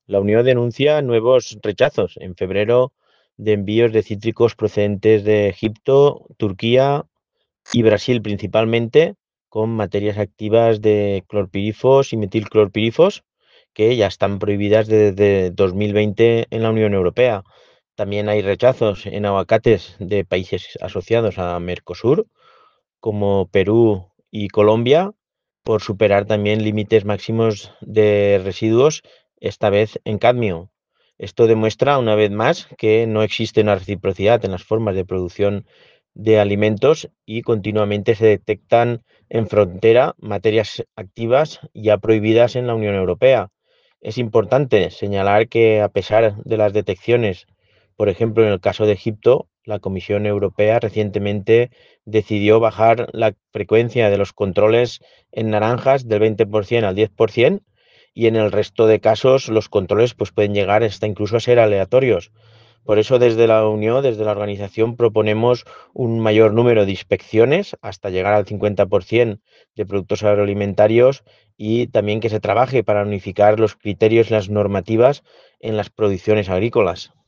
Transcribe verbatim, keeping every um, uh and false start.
La Unión denuncia nuevos rechazos en febrero de envíos de cítricos procedentes de Egipto, Turquía y Brasil principalmente, con materias activas de clorpirifos y metilclorpirifos que ya están prohibidas desde dos mil veinte en la Unión Europea. También hay rechazos en aguacates de países asociados a Mercosur, como Perú y Colombia, por superar también límites máximos de residuos, esta vez en cadmio. Esto demuestra una vez más que no existe una reciprocidad en las formas de producción de alimentos y continuamente se detectan en frontera materias activas ya prohibidas en la Unión Europea. Es importante señalar que, a pesar de las detecciones, por ejemplo, en el caso de Egipto, la Comisión Europea recientemente decidió bajar la frecuencia de los controles en naranjas del veinte por ciento al diez por ciento, y en el resto de casos los controles pues, pueden llegar hasta incluso a ser aleatorios. Por eso, desde la Unión, desde la organización, proponemos un mayor número de inspecciones hasta llegar al cincuenta por ciento de productos agroalimentarios, y también que se trabaje para unificar los criterios y las normativas en las producciones agrícolas.